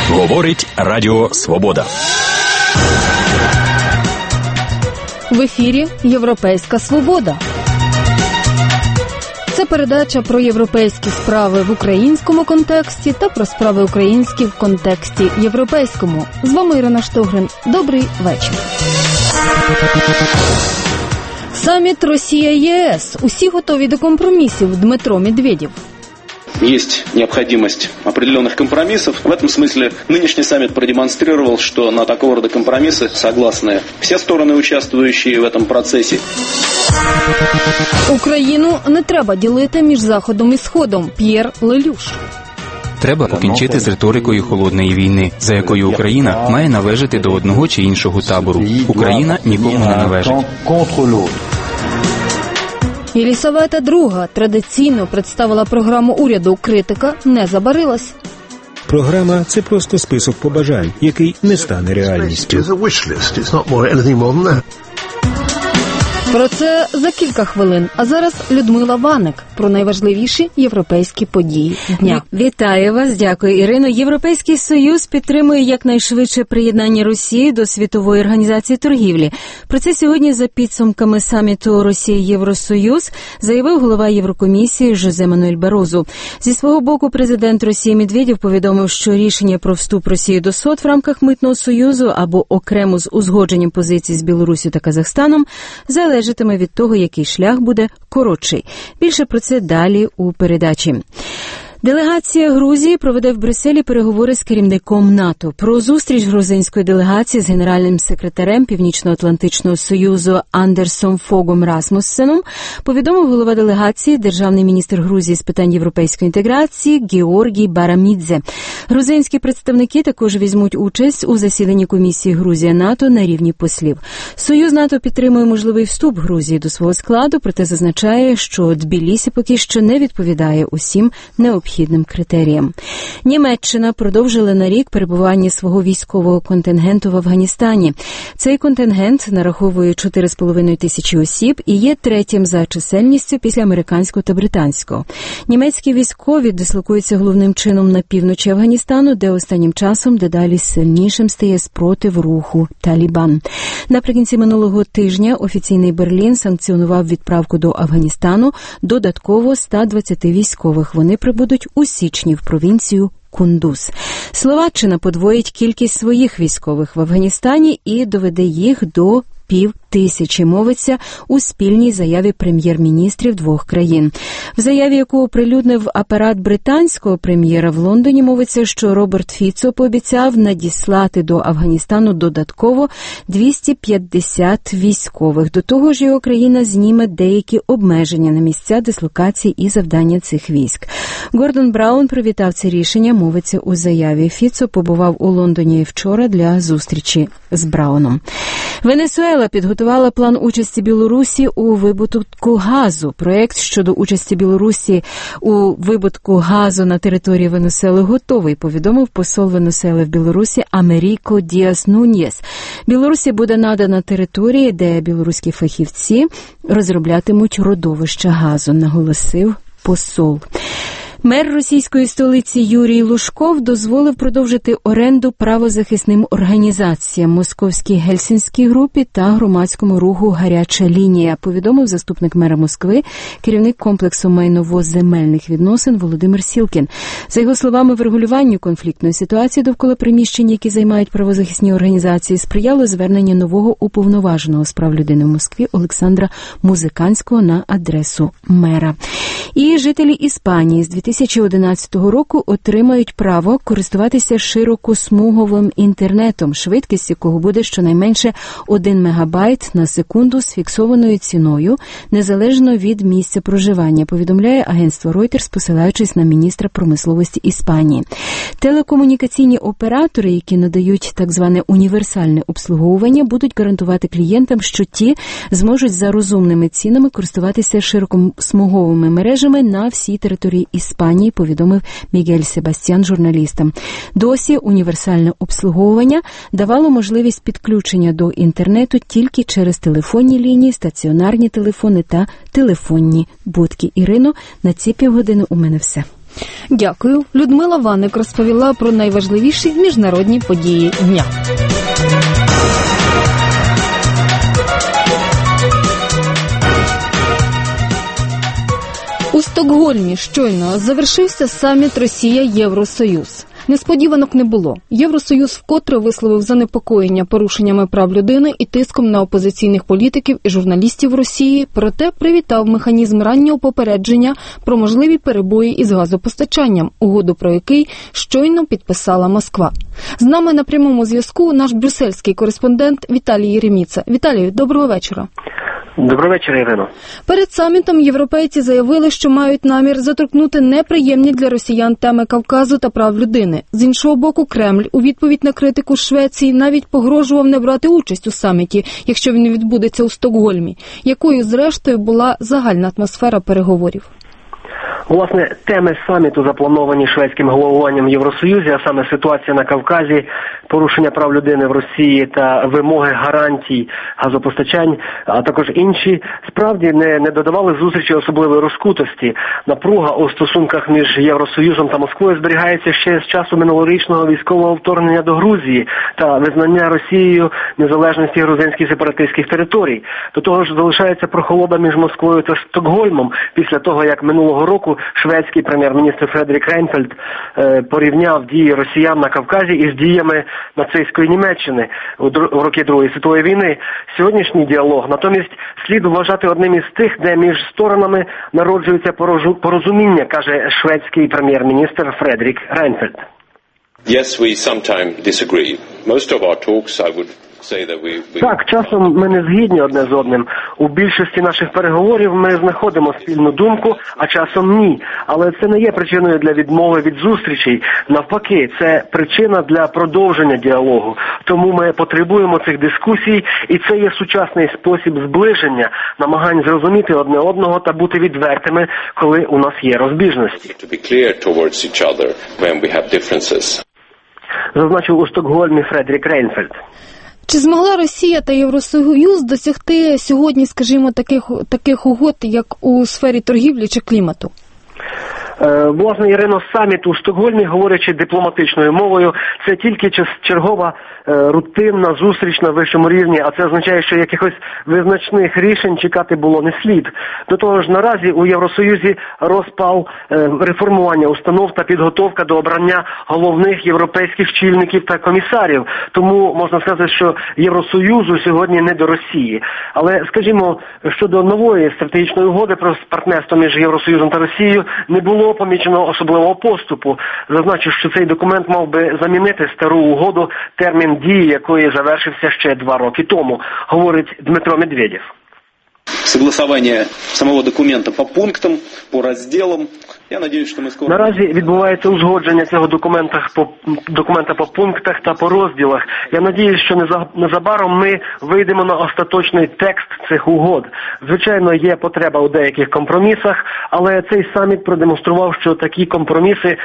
Говорить Радіо Свобода. В ефірі «Європейська свобода». Це передача про європейські справи в українському контексті та про справи українські в контексті європейському. З вами Ірина Штогрин. Добрий вечір. Саміт Росія-ЄС. Усі готові до компромісів. Дмитро Медведєв. Есть необходимость определенных компромиссов. В этом смысле нынешний саммит продемонстрировал, что на такого рода компромиссы согласны все стороны, участвующие в этом процессе. Україну не треба ділити між Заходом і Сходом. П'єр Лелюш. Треба покінчити з риторикою холодної війни, за якою Україна має належати до одного чи іншого табору. Україна нікому не належить. Єлісавета II традиційно представила програму уряду. Критика не забарилась. Програма – це просто список побажань, який не стане реальністю. Про це за кілька хвилин. А зараз Людмила Ваник про найважливіші європейські події дня. Вітаю вас, дякую, Ірино. Європейський Союз підтримує якнайшвидше приєднання Росії до Світової організації торгівлі. Про це сьогодні за підсумками саміту Росія-Євросоюз заявив голова Єврокомісії Жозе Мануель Барозу. Зі свого боку президент Росії Медведєв повідомив, що рішення про вступ Росії до СОТ в рамках Митного Союзу або окремо з узгодженням позицій з Білоруссю та Казахстаном залежатиме від того, який шлях буде коротший. Більше про це далі у передачі. Делегація Грузії проведе в Брюсселі переговори з керівником НАТО. Про зустріч грузинської делегації з генеральним секретарем Північно-Атлантичного Союзу Андерсом Фогом Расмуссеном повідомив голова делегації, державний міністр Грузії з питань європейської інтеграції Георгій Барамідзе. Грузинські представники також візьмуть участь у засіданні комісії Грузія-НАТО на рівні послів. Союз НАТО підтримує можливий вступ Грузії до свого складу, проте зазначає, що Тбілісі поки що не відповідає усім необхідним критеріям. Німеччина продовжила на рік перебування свого військового контингенту в Афганістані. Цей контингент нараховує 4,5 тисячі осіб і є третім за чисельністю після американського та британського. Німецькі військові дислокуються головним чином на півночі Афганістану, де останнім часом дедалі сильнішим стає спротив руху Талібан. Наприкінці минулого тижня офіційний Берлін санкціонував відправку до Афганістану додатково 120 військових. Вони прибудуть у січні в провінцію Кундуз. Словаччина подвоїть кількість своїх військових в Афганістані і доведе їх до 5000, мовиться у спільній заяві прем'єр-міністрів двох країн. В заяві, яку оприлюднив апарат британського прем'єра в Лондоні, мовиться, що Роберт Фіцо пообіцяв надіслати до Афганістану додатково 250 військових. До того ж, його країна зніме деякі обмеження на місця дислокації і завдання цих військ. Гордон Браун привітав це рішення, мовиться у заяві. Фіцо побував у Лондоні вчора для зустрічі з Брауном. Венесуела підготувала план участі Білорусі у видобутку газу. Проєкт щодо участі Білорусі у видобутку газу на території Венесуели готовий, повідомив посол Венесуели в Білорусі Амеріко Діас Нуньєс. Білорусі буде надана територія, де білоруські фахівці розроблятимуть родовища газу, наголосив посол. Мер російської столиці Юрій Лужков дозволив продовжити оренду правозахисним організаціям Московській Гельсінській групі та громадському руху «Гаряча лінія», повідомив заступник мера Москви, керівник комплексу майново-земельних відносин Володимир Сілкін. За його словами, врегулюванню конфліктної ситуації довкола приміщень, які займають правозахисні організації, сприяло звернення нового уповноваженого з прав людини в Москві Олександра Музиканського на адресу мера. І жителі Іспанії з 2011 року отримають право користуватися широкосмуговим інтернетом, швидкість якого буде щонайменше 1 мегабайт на секунду з фіксованою ціною, незалежно від місця проживання, повідомляє агентство Reuters, посилаючись на міністра промисловості Іспанії. Телекомунікаційні оператори, які надають так зване універсальне обслуговування, будуть гарантувати клієнтам, що ті зможуть за розумними цінами користуватися широкосмуговими мережами на всій території Іспанії, повідомив Мігель Себастьян журналістам. Досі універсальне обслуговування давало можливість підключення до інтернету тільки через телефонні лінії, стаціонарні телефони та телефонні будки. Ірино, на ці півгодини у мене все. Дякую. Людмила Ваник розповіла про найважливіші міжнародні події дня. У Стокгольмі щойно завершився саміт Росія-Євросоюз. Несподіванок не було. Євросоюз вкотре висловив занепокоєння порушеннями прав людини і тиском на опозиційних політиків і журналістів Росії, проте привітав механізм раннього попередження про можливі перебої із газопостачанням, угоду про який щойно підписала Москва. З нами на прямому зв'язку наш брюссельський кореспондент Віталій Єреміца. Віталію, доброго вечора. Доброго вечора, Ірино. Перед самітом європейці заявили, що мають намір заторкнути неприємні для росіян теми Кавказу та прав людини. З іншого боку, Кремль у відповідь на критику Швеції навіть погрожував не брати участь у саміті, якщо він відбудеться у Стокгольмі. Якою, зрештою, була загальна атмосфера переговорів? Власне, теми саміту заплановані шведським головуванням в Євросоюзі, а саме ситуація на Кавказі, порушення прав людини в Росії та вимоги гарантій газопостачань, а також інші, справді не додавали зустрічі особливої розкутості. Напруга у стосунках між Євросоюзом та Москвою зберігається ще з часу минулорічного військового вторгнення до Грузії та визнання Росією незалежності грузинських сепаратистських територій. До того ж, залишається прохолода між Москвою та Стокгольмом після того, як минулого року шведський прем'єр-міністр Фредрік Рейнфельд порівняв дії росіян на Кавказі із діями нацистської Німеччини у роки Другої світової війни. Сьогоднішній діалог, натомість, слід вважати одним із тих, де між сторонами народжується порозуміння, каже шведський прем'єр-міністр Фредрік Рейнфельд. Yes, we sometimes disagree. Most of our talks, I would say that we... Так, часом ми не згідні одне з одним. У більшості наших переговорів ми знаходимо спільну думку, а часом ні. Але це не є причиною для відмови від зустрічей. Навпаки, це причина для продовження діалогу. Тому ми потребуємо цих дискусій, і це є сучасний спосіб зближення, намагань зрозуміти одне одного та бути відвертими, коли у нас є розбіжності. Зазначив у Стокгольмі Фредрік Рейнфельд. Чи змогла Росія та Євросоюз досягти сьогодні, скажімо, таких угод, як у сфері торгівлі чи клімату? Власне, Ірино, саміт у Стокгольмі, говорячи дипломатичною мовою, це тільки чергова рутинна зустріч на вищому рівні, а це означає, що якихось визначних рішень чекати було не слід. До того ж, наразі у Євросоюзі розпал реформування установ та підготовка до обрання головних європейських чільників та комісарів. Тому можна сказати, що Євросоюзу сьогодні не до Росії. Але, скажімо, щодо нової стратегічної угоди про партнерство між Євросоюзом та Росією не було помічено особливого поступу. Зазначу, що цей документ мав би замінити стару угоду, термін дії якої завершився ще 2 роки тому, говорить Дмитро Медведєв. Согласование самого документа по пунктам, по разделам. Я надеюсь, що ми скоро... Наразі відбувається узгодження цього документа по пунктах та по розділах. Я надіюсь, що незабаром ми вийдемо на остаточний текст цих угод. Звичайно, є потреба у деяких компромісах, але цей саміт продемонстрував, що такі компроміси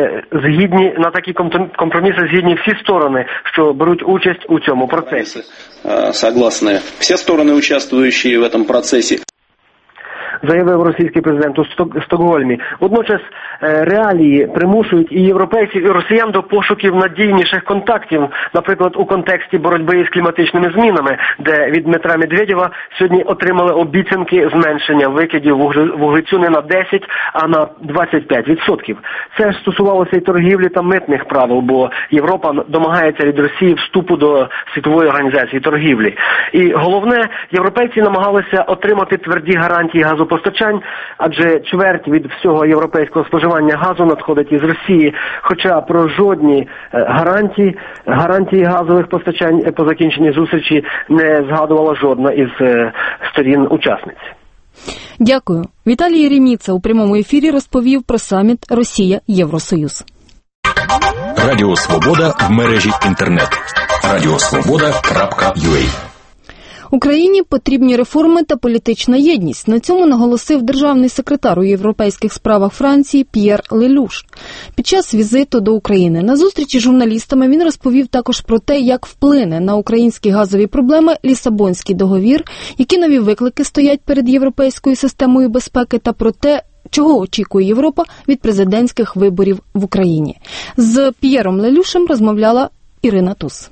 згідні всі сторони, що беруть участь у цьому процесі. Согласны все стороны, участвующие в этом процессе. Заявив російський президент у Стокгольмі. Водночас реалії примушують і європейців, і росіян до пошуків надійніших контактів, наприклад, у контексті боротьби із кліматичними змінами, де від Дмитра Медведєва сьогодні отримали обіцянки зменшення викидів вуглецю не на 10, а на 25%. Це ж стосувалося і торгівлі та митних правил, бо Європа домагається від Росії вступу до Світової організації торгівлі. І головне, європейці намагалися отримати тверді гарантії газопостачань, адже чверть від всього європейського споживання газу надходить із Росії, хоча про жодні гарантії газових постачань по закінченні зустрічі не згадувала жодна із сторін-учасниць. Дякую. Віталій Єреміца у прямому ефірі розповів про саміт Росія-Євросоюз. Радіо Свобода в мережі інтернет. radiosvoboda.ua. Україні потрібні реформи та політична єдність. На цьому наголосив державний секретар у європейських справах Франції П'єр Лелюш. Під час візиту до України на зустрічі з журналістами він розповів також про те, як вплине на українські газові проблеми Лісабонський договір, які нові виклики стоять перед європейською системою безпеки, та про те, Чого очікує Європа від президентських виборів в Україні? З П'єром Лелюшем розмовляла Ірина Туз.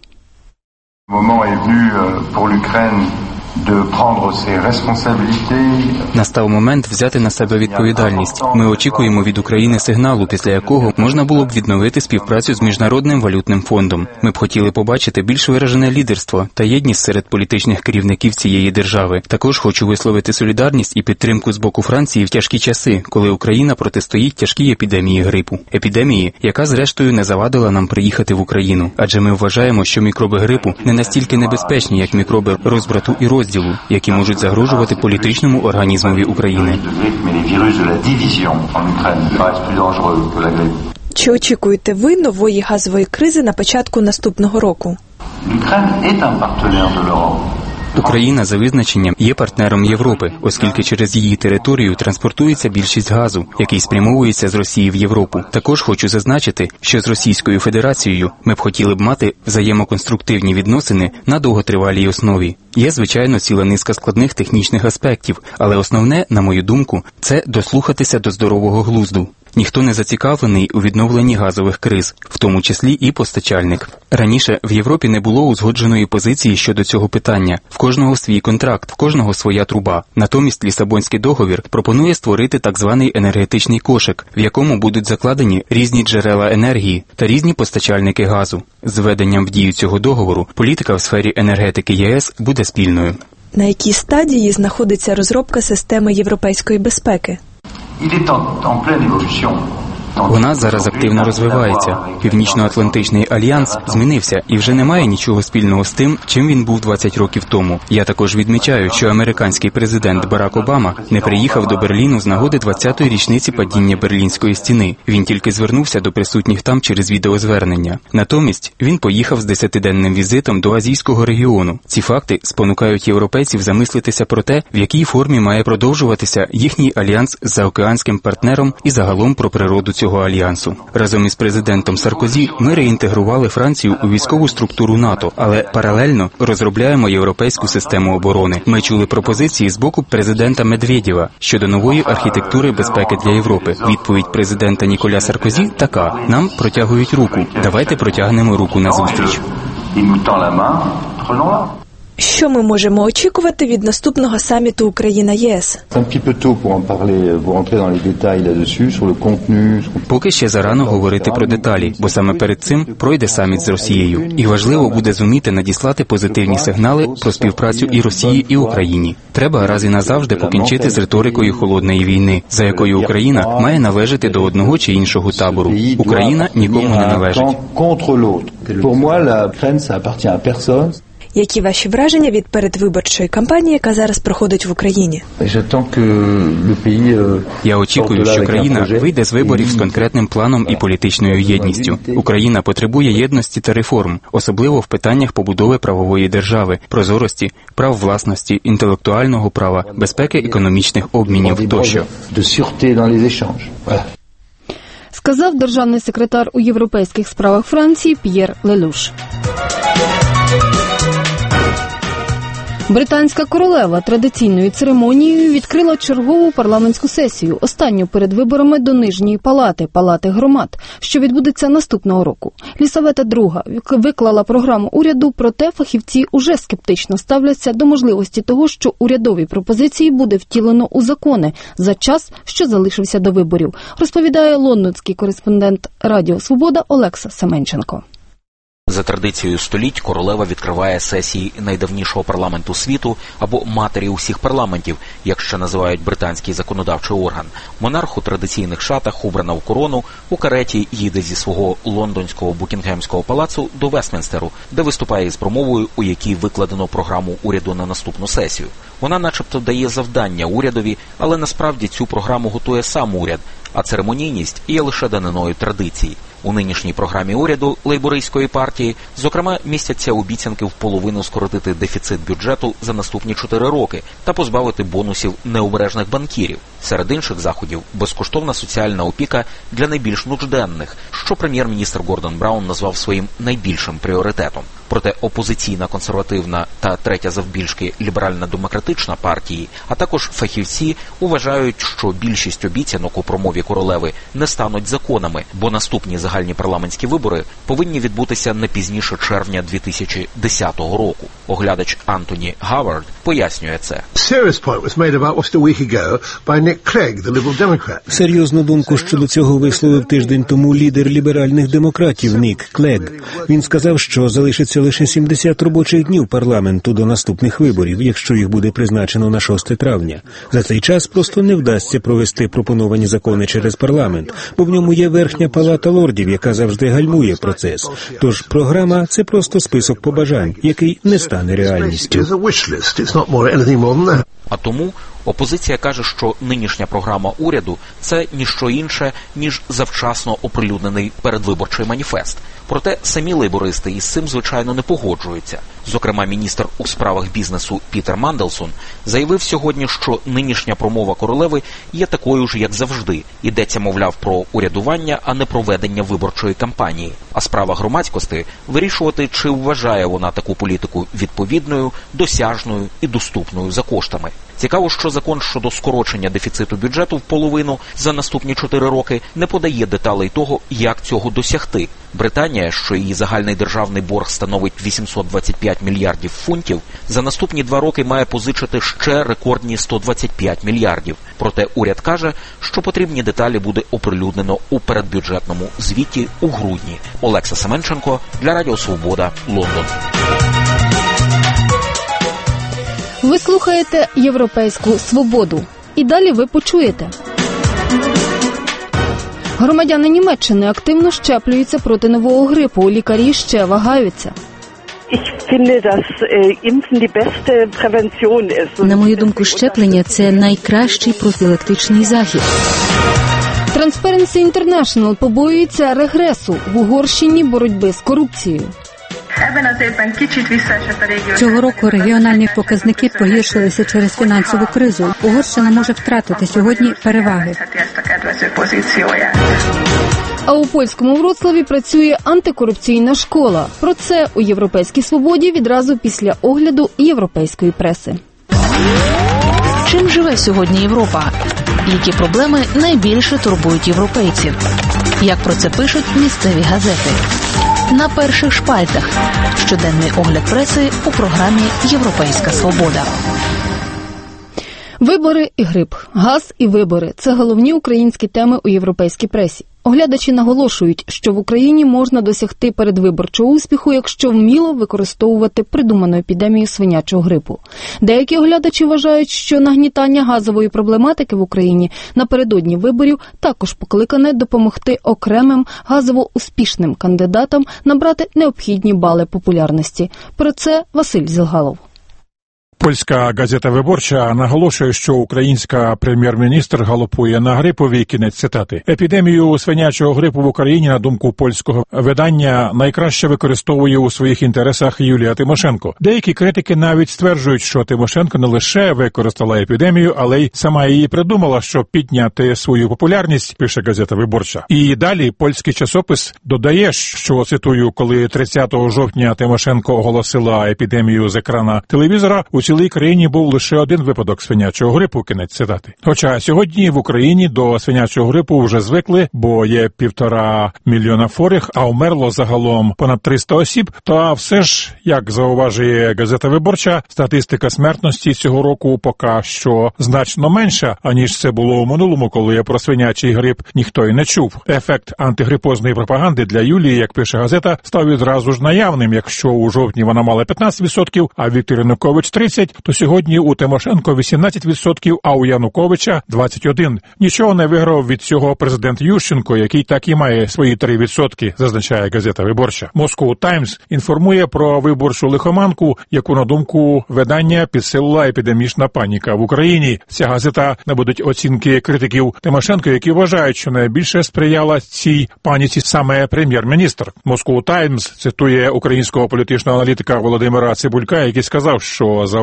Настав момент взяти на себе відповідальність. Ми очікуємо від України сигналу, після якого можна було б відновити співпрацю з Міжнародним валютним фондом. Ми б хотіли побачити більш виражене лідерство та єдність серед політичних керівників цієї держави. Також хочу висловити солідарність і підтримку з боку Франції в тяжкі часи, коли Україна протистоїть тяжкій епідемії грипу. Епідемії, яка зрештою не завадила нам приїхати в Україну. Адже ми вважаємо, що мікроби грипу не настільки небезпечні, як мікроби розбрату і розділу, які можуть загрожувати політичному організмові України. Чи очікуєте ви нової газової кризи на початку наступного року? Україна за визначенням є партнером Європи, оскільки через її територію транспортується більшість газу, який спрямовується з Росії в Європу. Також хочу зазначити, що з Російською Федерацією ми б хотіли б мати взаємоконструктивні відносини на довготривалій основі. Є, звичайно, ціла низка складних технічних аспектів, але основне, на мою думку, це дослухатися до здорового глузду. Ніхто не зацікавлений у відновленні газових криз, в тому числі і постачальник. Раніше в Європі не було узгодженої позиції щодо цього питання. В кожного свій контракт, в кожного своя труба. Натомість Лісабонський договір пропонує створити так званий енергетичний кошик, в якому будуть закладені різні джерела енергії та різні постачальники газу. З введенням в дію цього договору політика в сфері енергетики ЄС буде спільною. На якій стадії знаходиться розробка системи європейської безпеки? Вона зараз активно розвивається. Північно-Атлантичний альянс змінився і вже не має нічого спільного з тим, чим він був 20 років тому. Я також відмічаю, що американський президент Барак Обама не приїхав до Берліну з нагоди 20-ї річниці падіння Берлінської стіни. Він тільки звернувся до присутніх там через відеозвернення. Натомість він поїхав з 10-денним візитом до азійського регіону. Ці факти спонукають європейців замислитися про те, в якій формі має продовжуватися їхній альянс з заокеанським партнером і загалом про природу цього альянсу. Разом із президентом Саркозі ми реінтегрували Францію у військову структуру НАТО, але паралельно розробляємо європейську систему оборони. Ми чули пропозиції з боку президента Медведєва щодо нової архітектури безпеки для Європи. Відповідь президента Ніколя Саркозі така: нам протягують руку. Давайте протягнемо руку назустріч. Що ми можемо очікувати від наступного саміту Україна-ЄС? Поки ще зарано говорити про деталі, бо саме перед цим пройде саміт з Росією. І важливо буде зуміти надіслати позитивні сигнали про співпрацю і Росії, і Україні. Треба раз і назавжди покінчити з риторикою холодної війни, за якою Україна має належати до одного чи іншого табору. Україна нікому не належить. Які ваші враження від передвиборчої кампанії, яка зараз проходить в Україні? Я очікую, що країна вийде з виборів з конкретним планом і політичною єдністю. Україна потребує єдності та реформ, особливо в питаннях побудови правової держави, прозорості, прав власності, інтелектуального права, безпеки економічних обмінів тощо. Сказав державний секретар у європейських справах Франції П'єр Лелюш. Британська королева традиційною церемонією відкрила чергову парламентську сесію, останню перед виборами до Нижньої палати, палати громад, що відбудеться наступного року. Лісавета II виклала програму уряду, проте фахівці уже скептично ставляться до можливості того, що урядові пропозиції буде втілено у закони за час, що залишився до виборів, розповідає лондонський кореспондент Радіо Свобода Олекса Семенченко. За традицією століть королева відкриває сесії найдавнішого парламенту світу або матері усіх парламентів, як ще називають британський законодавчий орган. Монарх у традиційних шатах, убрана в корону, у кареті їде зі свого лондонського Букінгемського палацу до Вестмінстеру, де виступає із промовою, у якій викладено програму уряду на наступну сесію. Вона начебто дає завдання урядові, але насправді цю програму готує сам уряд, а церемонійність є лише даниною традиції. У нинішній програмі уряду лейбористської партії, зокрема, містяться обіцянки в половину скоротити дефіцит бюджету за наступні 4 роки та позбавити бонусів необережних банкірів. Серед інших заходів – безкоштовна соціальна опіка для найбільш нужденних, що прем'єр-міністр Гордон Браун назвав своїм найбільшим пріоритетом. Проте опозиційна консервативна та третя завбільшки ліберально-демократична партії, а також фахівці вважають, що більшість обіцянок у промові королеви не стануть законами, бо наступні загальні парламентські вибори повинні відбутися не пізніше червня 2010 року. Оглядач Антоні Гавард пояснює це. Серйозну думку щодо цього висловив тиждень тому лідер ліберальних демократів Нік Клег. Він сказав, що залишиться лише 70 робочих днів парламенту до наступних виборів, якщо їх буде призначено на 6 травня. За цей час просто не вдасться провести пропоновані закони через парламент, бо в ньому є верхня палата лордів, яка завжди гальмує процес. Тож програма – це просто список побажань, який не стане реальністю. А тому опозиція каже, що нинішня програма уряду – це ніщо інше, ніж завчасно оприлюднений передвиборчий маніфест. Проте самі лейбористи із цим, звичайно, не погоджуються. Зокрема, міністр у справах бізнесу Пітер Манделсон заявив сьогодні, що нинішня промова королеви є такою ж, як завжди. Йдеться, мовляв, про урядування, а не про ведення виборчої кампанії. А справа громадськості – вирішувати, чи вважає вона таку політику відповідною, досяжною і доступною за коштами. Цікаво, що закон щодо скорочення дефіциту бюджету в половину за наступні 4 роки не подає деталей того, як цього досягти. Британія, що її загальний державний борг становить 825 мільярдів фунтів, за наступні 2 роки має позичити ще рекордні 125 мільярдів. Проте уряд каже, що потрібні деталі буде оприлюднено у передбюджетному звіті у грудні. Олекса Семенченко для Радіо Свобода, Лондон. Ви слухаєте «Європейську свободу». І далі ви почуєте. Громадяни Німеччини активно щеплюються проти нового грипу. Лікарі ще вагаються. На мою думку, щеплення – це найкращий профілактичний захід. Transparency International побоюється регресу в Угорщині боротьби з корупцією. Цього року регіональні показники погіршилися через фінансову кризу. Угорщина може втратити сьогодні переваги. А у польському Вроцлаві працює антикорупційна школа. Про це у «Європейській свободі» відразу після огляду європейської преси. Чим живе сьогодні Європа? Які проблеми найбільше турбують європейців? Як про це пишуть місцеві газети? На перших шпальтах. Щоденний огляд преси у програмі «Європейська свобода». Вибори і грип, газ і вибори – це головні українські теми у європейській пресі. Оглядачі наголошують, що в Україні можна досягти передвиборчого успіху, якщо вміло використовувати придуману епідемію свинячого грипу. Деякі оглядачі вважають, що нагнітання газової проблематики в Україні напередодні виборів також покликане допомогти окремим газово-успішним кандидатам набрати необхідні бали популярності. Про це Василь Зілгалов. Польська газета «Виборча» наголошує, що українська прем'єр-міністр галопує на грипові, кінець цитати. Епідемію свинячого грипу в Україні, на думку польського видання, найкраще використовує у своїх інтересах Юлія Тимошенко. Деякі критики навіть стверджують, що Тимошенко не лише використала епідемію, але й сама її придумала, щоб підняти свою популярність, пише газета «Виборча». І далі польський часопис додає, що, цитую, коли 30 жовтня Тимошенко оголосила епідемію з екрана телевізора, у цілій країні був лише один випадок свинячого грипу, кінець цитати. Хоча сьогодні в Україні до свинячого грипу вже звикли, бо є 1,5 мільйона хворих, а вмерло загалом понад 300 осіб, то все ж, як зауважує газета «Виборча», статистика смертності цього року поки що значно менша, аніж це було у минулому, коли про свинячий грип ніхто й не чув. Ефект антигрипозної пропаганди для Юлії, як пише газета, став відразу ж наявним. Якщо у жовтні вона мала 15%, а Віктор Янукович 30%, то сьогодні у Тимошенко 18%, а у Януковича 21%. Нічого не виграв від цього президент Ющенко, який так і має свої 3%, зазначає газета «Виборча». Moscow Times інформує про виборчу лихоманку, яку, на думку видання, підсилила епідемічна паніка в Україні. Ця газета наводить оцінки критиків Тимошенко, які вважають, що найбільше сприяла цій паніці саме прем'єр-міністр. Moscow Times цитує українського політичного аналітика Володимира Цибулька, який сказав, що за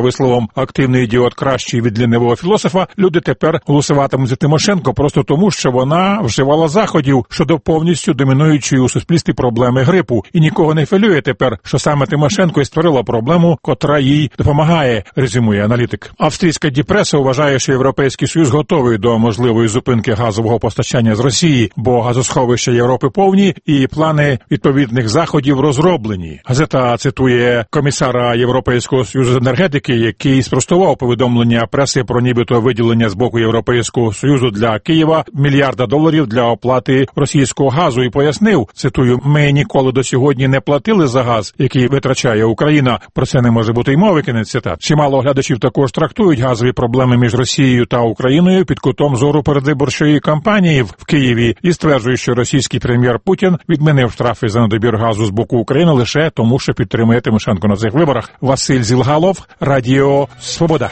висловом «активний ідіот кращий від лінивого філософа», люди тепер голосуватимуть за Тимошенко просто тому, що вона вживала заходів щодо повністю домінуючої у суспільстві проблеми грипу. І нікого не хвилює тепер, що саме Тимошенко і створила проблему, котра їй допомагає, резюмує аналітик. Австрійська Діпреса вважає, що Європейський Союз готовий до можливої зупинки газового постачання з Росії, бо газосховища Європи повні і плани відповідних заходів розроблені. Газета цитує комісара Європейського Союзу з енергетики, який спростував повідомлення преси про нібито виділення з боку Європейського Союзу для Києва $1 мільярда для оплати російського газу і пояснив, цитую, «Ми ніколи до сьогодні не платили за газ, який витрачає Україна. Про це не може бути й мови», кінець цитат. Чимало глядачів також трактують газові проблеми між Росією та Україною під кутом зору передвиборчої кампанії в Києві і стверджують, що російський прем'єр Путін відмінив штрафи за недобір газу з боку України лише тому, що підтримує Тимошенко на цих виборах. Василь Зілгалов, Радіо Свобода.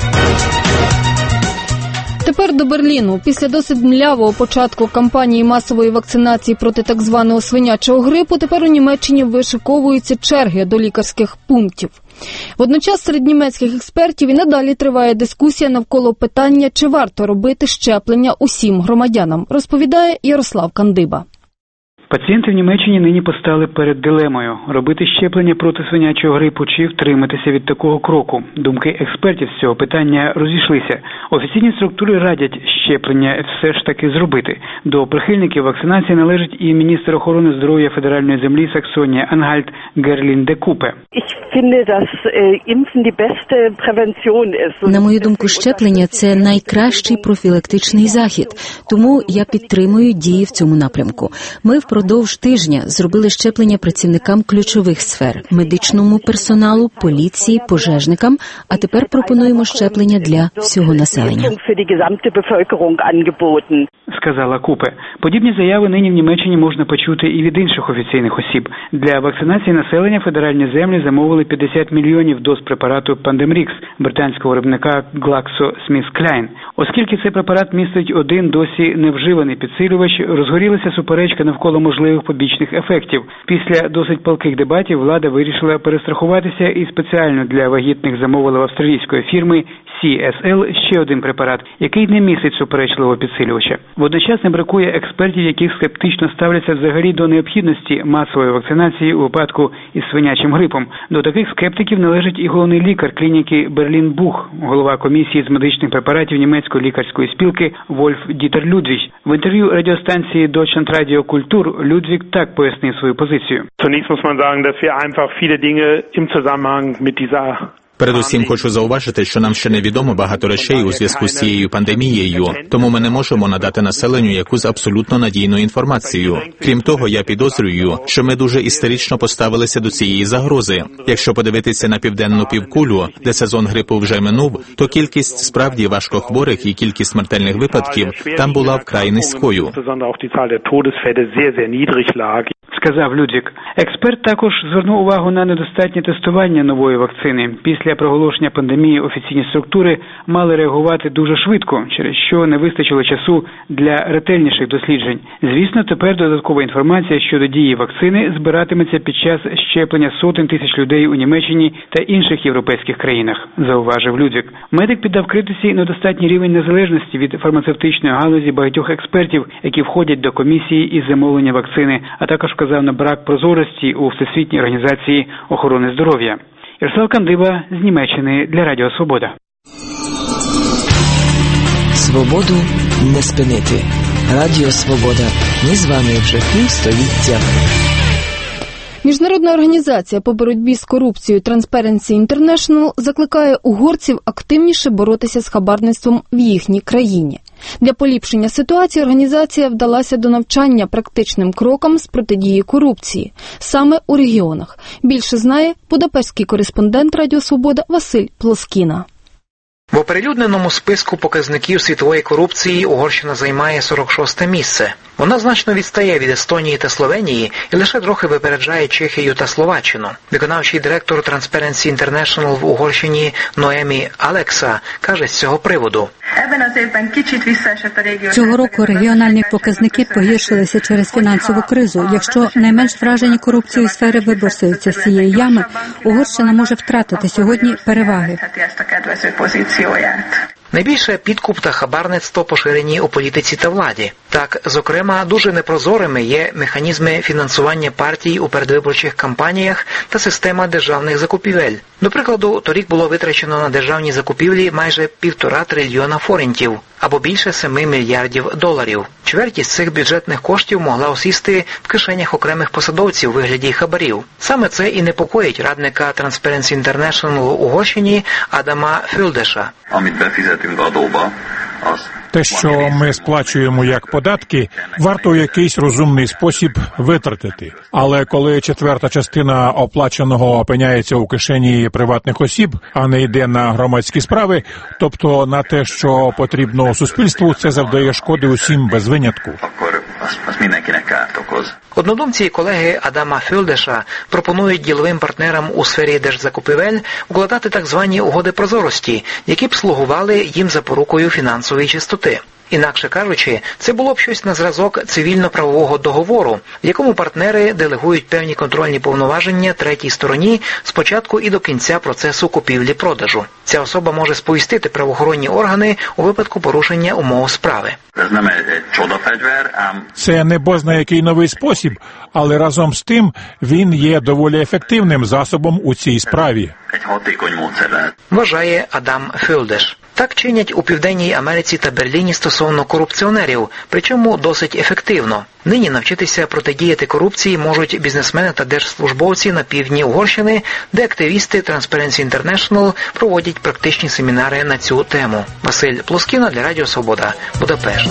Тепер до Берліну. Після досить млявого початку кампанії масової вакцинації проти так званого свинячого грипу, тепер у Німеччині вишиковуються черги до лікарських пунктів. Водночас серед німецьких експертів і надалі триває дискусія навколо питання, чи варто робити щеплення усім громадянам, розповідає Ярослав Кандиба. Пацієнти в Німеччині нині постали перед дилемою – робити щеплення проти свинячого грипу чи втриматися від такого кроку. Думки експертів з цього питання розійшлися. Офіційні структури радять щеплення все ж таки зробити. До прихильників вакцинації належить і міністр охорони здоров'я федеральної землі Саксонія Ангальт Герлін де Купе. На мою думку, щеплення – це найкращий профілактичний захід. Тому я підтримую дії в цьому напрямку. Ми впродовж тижня зробили щеплення працівникам ключових сфер – медичному персоналу, поліції, пожежникам, а тепер пропонуємо щеплення для всього населення. Сказала Купе. Подібні заяви нині в Німеччині можна почути і від інших офіційних осіб. Для вакцинації населення федеральні землі замовили 50 мільйонів доз препарату Pandemrix британського виробника GlaxoSmithKline. Оскільки цей препарат містить один досі невживаний підсилювач, розгорілася суперечка навколо можливих побічних ефектів. Після досить палких дебатів влада вирішила перестрахуватися і спеціально для вагітних замовила в австралійської фірми CSL ще один препарат, який не містить суперечливого підсилювача. Водночас не бракує експертів, які скептично ставляться взагалі до необхідності масової вакцинації у випадку із свинячим грипом. До таких скептиків належить і головний лікар клініки Берлін Бух, голова комісії з медичних препаратів німецької лікарської спілки Вольф Дітер Людвіг. В інтерв'ю радіостанції Deutschlandradio Kultur Людвіг так пояснив свою позицію. Передусім хочу зауважити, що нам ще невідомо багато речей у зв'язку з цією пандемією, тому ми не можемо надати населенню якусь абсолютно надійну інформацію. Крім того, я підозрюю, що ми дуже істерично поставилися до цієї загрози. Якщо подивитися на південну півкулю, де сезон грипу вже минув, то кількість справді важкохворих і кількість смертельних випадків там була вкрай низькою. Сказав Людвіг. Експерт також звернув увагу на недостатнє тестування нової вакцини. Після проголошення пандемії офіційні структури мали реагувати дуже швидко, через що не вистачило часу для ретельніших досліджень. Звісно, тепер додаткова інформація щодо дії вакцини збиратиметься під час щеплення сотень тисяч людей у Німеччині та інших європейських країнах, зауважив Людвіг. Медик піддав критиці недостатній рівень незалежності від фармацевтичної галузі багатьох експертів, які входять до комісії із замовлення вакцини, а також вказав на брак прозорості у Всесвітній організації охорони здоров'я. Ярослав Кандиба з Німеччини для Радіо Свобода. Свободу не спинити. Радіо Свобода. Ми з вами вже півстоліття. Міжнародна організація по боротьбі з корупцією Transparency International закликає угорців активніше боротися з хабарництвом в їхній країні. Для поліпшення ситуації організація вдалася до навчання практичним крокам з протидії корупції, саме у регіонах. Більше знає будапештський кореспондент Радіо Свобода Василь Плоскіна. В оприлюдненому списку показників світової корупції Угорщина займає 46-те місце. Вона значно відстає від Естонії та Словенії і лише трохи випереджає Чехію та Словаччину. Виконавчий директор Transparency International в Угорщині Ноемі Алекса каже з цього приводу. Цього року регіональні показники погіршилися через фінансову кризу. Якщо найменш вражені корупцією сфери виборсуються з цієї ями, Угорщина може втратити сьогодні переваги. Найбільше підкуп та хабарництво поширені у політиці та владі. Так, зокрема, дуже непрозорими є механізми фінансування партій у передвиборчих кампаніях та система державних закупівель. До прикладу, торік було витрачено на державні закупівлі майже 1,5 трильйона форінтів, або більше 7 мільярдів доларів. Чверть із цих бюджетних коштів могла осісти в кишенях окремих посадовців у вигляді хабарів. Саме це і непокоїть радника Transparency International в Угорщині Адама Фюлдеша. Те, що ми сплачуємо як податки, варто в якийсь розумний спосіб витратити. Але коли четверта частина оплаченого опиняється у кишені приватних осіб, а не йде на громадські справи, тобто на те, що потрібно суспільству, це завдає шкоди усім без винятку. Однодумці і колеги Адама Фюлдеша пропонують діловим партнерам у сфері держзакупівель укладати так звані угоди прозорості, які б слугували їм запорукою фінансової чистоти. Інакше кажучи, це було б щось на зразок цивільно-правового договору, в якому партнери делегують певні контрольні повноваження третій стороні з початку і до кінця процесу купівлі-продажу. Ця особа може сповістити правоохоронні органи у випадку порушення умов справи. Це не бозна який новий спосіб, але разом з тим він є доволі ефективним засобом у цій справі. Вважає Адам Фюлдеш. Так чинять у Південній Америці та Берліні стосовно корупціонерів, причому досить ефективно. Нині навчитися протидіяти корупції можуть бізнесмени та держслужбовці на півдні Угорщини, де активісти Transparency International проводять практичні семінари на цю тему. Василь Плоскіна для Радіо Свобода, Будапешт.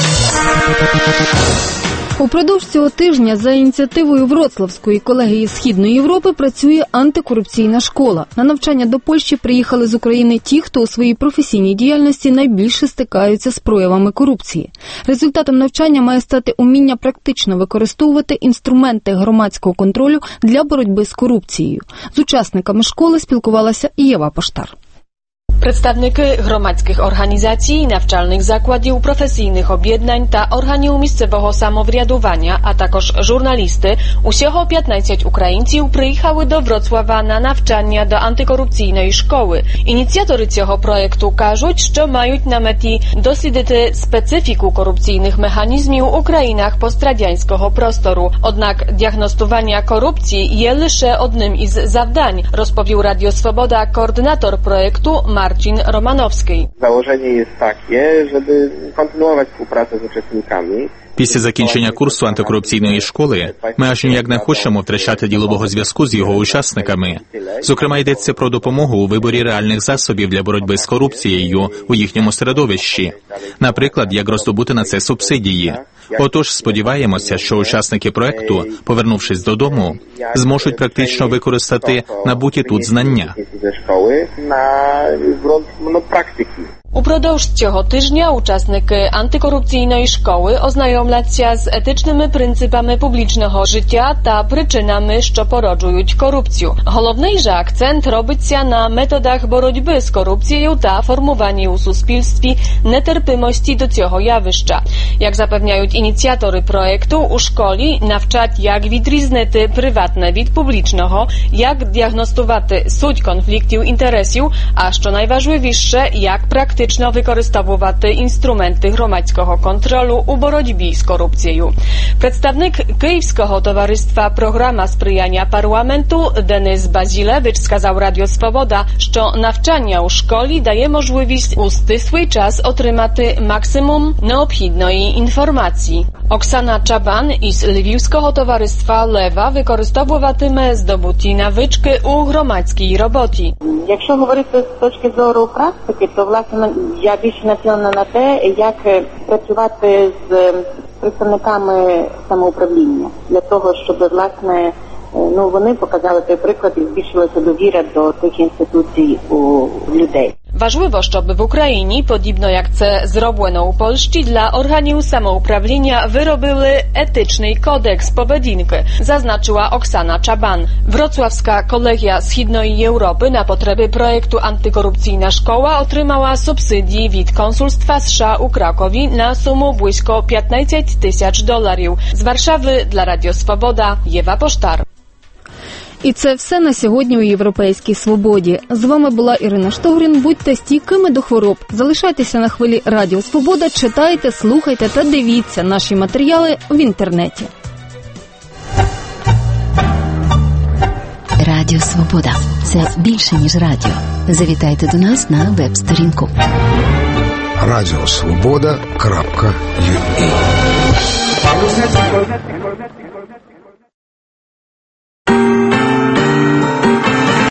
Упродовж цього тижня за ініціативою Вроцлавської колегії Східної Європи працює антикорупційна школа. На навчання до Польщі приїхали з України ті, хто у своїй професійній діяльності найбільше стикаються з проявами корупції. Результатом навчання має стати уміння практично використовувати інструменти громадського контролю для боротьби з корупцією. З учасниками школи спілкувалася і Єва Поштар. Представники громадських організацій, навчальних закладів, професійних об'єднань та органів місцевого самоврядування, а також журналісти, усього 15 українців приїхали до Вроцлава на навчання до антикорупційної школи. Ініціатори цього проєкту кажуть, що мають на меті дослідити специфіку корупційних механізмів у країнах пострадянського простору. Однак діагностування корупції є лише одним із завдань, розповів Радіо Свобода коордynатор проєкту Marcin Romanowski. Założenie jest takie, żeby kontynuować współpracę z uczestnikami. Після закінчення курсу антикорупційної школи ми аж ніяк не хочемо втрачати ділового зв'язку з його учасниками. Зокрема, йдеться про допомогу у виборі реальних засобів для боротьби з корупцією у їхньому середовищі. Наприклад, як роздобути на це субсидії. Отож, сподіваємося, що учасники проекту, повернувшись додому, зможуть практично використати набуті тут знання. Упродовж цього тижня учасники антикорупційної школи ознайомляться з етичними принципами публічного життя та причинами, що породжують корупцію. Головний же акцент робиться на методах боротьби з корупцією та формуванні у суспільстві нетерпимості до цього явища. Як запевняють ініціатори проєкту, у школі навчать, як відрізнити приватне від публічного, як діагностувати суть конфліктів інтересів, а що найважливіше, як практично використовувати інструменти громадського контролю у боротьбі з корупцією. Представник Київського товариства «Програма сприяння парламенту» Денис Базілевич сказав Радіо Свобода, що навчання у школі дає можливість у стислий час отримати максимум необхідної інформації. Оксана Чабан із Львівського товариства «Лева» використовуватиме здобуті навички у громадській роботі. Якщо говорити з точки зору практики, то, власне, я більше націлена на те, як працювати з представниками самоуправління, для того, щоб, власне, вони показали той приклад і збільшилася довіра до тих інституцій у людей. Важливо, щоб в Україні, подібно як це зроблено у Польщі, для органів самоуправління виробили етичний kodeks поведінки, zazначила Oksana Czaban. Wrocławska Kolegia Schodniej Europy na potrzeby projektu Antykorupcyjna Szkoła otrzymała subsydii від Konsulstwa США у Кракові на суму близько $15,000. З Варшави для Радіо Свобода Єва Поштар. І це все на сьогодні у «Європейській свободі». З вами була Ірина Штогрін. Будьте стійкими до хвороб. Залишайтеся на хвилі Радіо Свобода, читайте, слухайте та дивіться наші матеріали в інтернеті. Радіо Свобода – це більше, ніж радіо. Завітайте до нас на веб-сторінку. Радіосвобода.ua